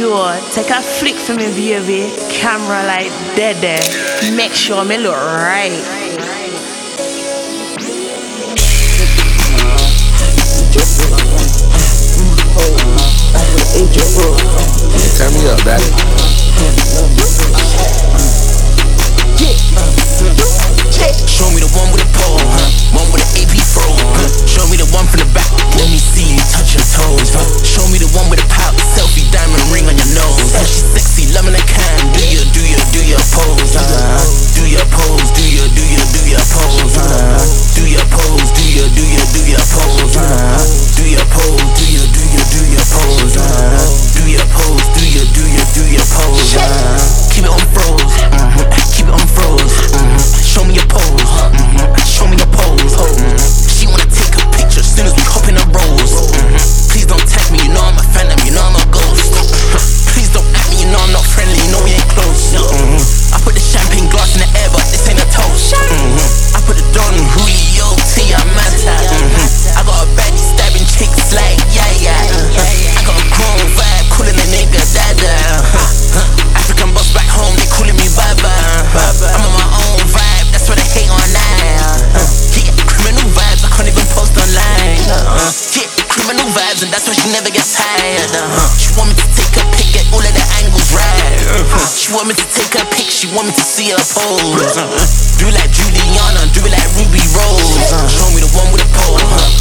Yo, take a flick for me, baby. Camera like dead there. Make sure me look right. Turn me up, daddy. Show me the one with a pole, one with an AP fro. Show me the one from the back, let me see you touch your toes. Show me the one with a pout, selfie, diamond ring on your nose. She's sexy, loving a can. Do your pose? Do your pose? Do your pose? Do your pose? Do your pose? Do your pose? Do your pose? Do your pose? Do your pose? Keep it on froze. Keep it on froze. Show me your pose. Show me your pose. She wanna take a picture as soon as we hop in the rolls. Please don't tag me, you know I'm a phantom, you know I'm a ghost. Please don't at me, you know I'm not friendly, you know we ain't close. I put the champagne glass in the air, but this ain't a toast. I put the Don Julio T, I'm Manta. I got a baddie stabbing chicks like yeah. I got a grown vibe, calling a nigga dada. African boss back home, they calling me Baba. I'm on my own vibe, that's what they hate on now. Yeah, criminal vibes, I can't even post online. Yeah, criminal vibes, and that's why she never gets tired. She want me to take a pic, get all of the angles right. She want me to take a pic, she want me to see her pose. Do it like Juliana, do it like Ruby Rose. Show me the one with a pole.